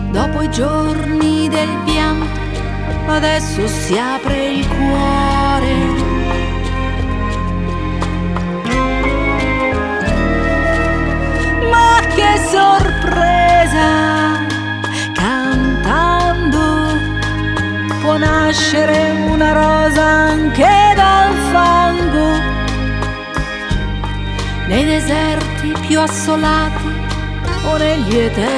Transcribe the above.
Dopo i giorni del pianto, adesso si apre il cuore. Ma che sorpresa! Cantando può nascere una rosa anche dal fango. Nei deserti più assolati o negli eterni